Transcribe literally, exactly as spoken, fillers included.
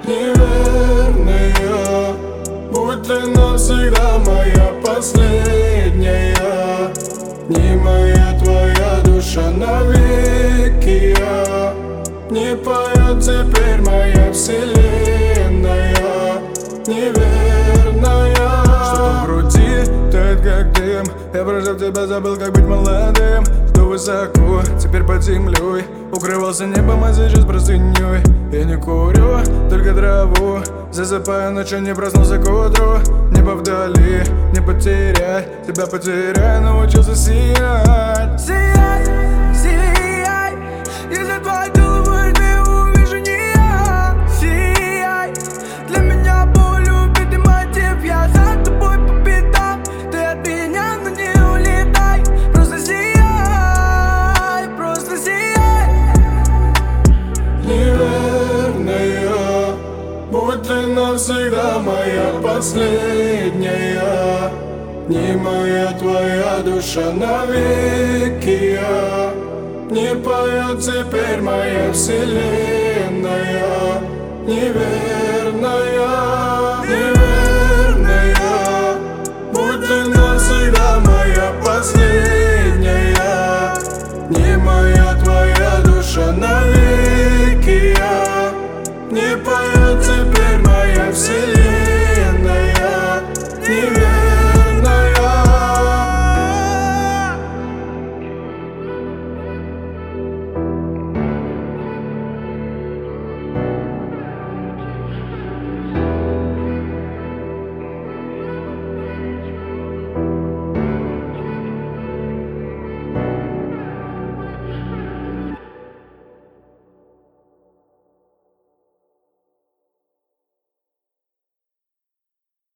неверная. Будь ты навсегда моя последняя. Не моя твоя душа навеки я. Не поет теперь моя вселенная неверная. Что-то в груди тает как дым. Я прожив тебя, забыл, как быть молодым. Что высоко, теперь под землей. Укрывался небом, а сейчас простыней. Я не курю, только траву. Засыпаю ночью, не проснулся к утру. Небо вдали, не потерять. Тебя потеряй, научился сиять. Сияй, сияй, если твой голубой не увижу не я. Сияй, для меня боль убитый мотив. Я за тобой по пятам, ты от меня, но не улетай. Просто сияй, просто сияй. Неверная, будь ты навсегда моя последняя. Не моя твоя душа навеки я. Не поет теперь моя вселенная неверная.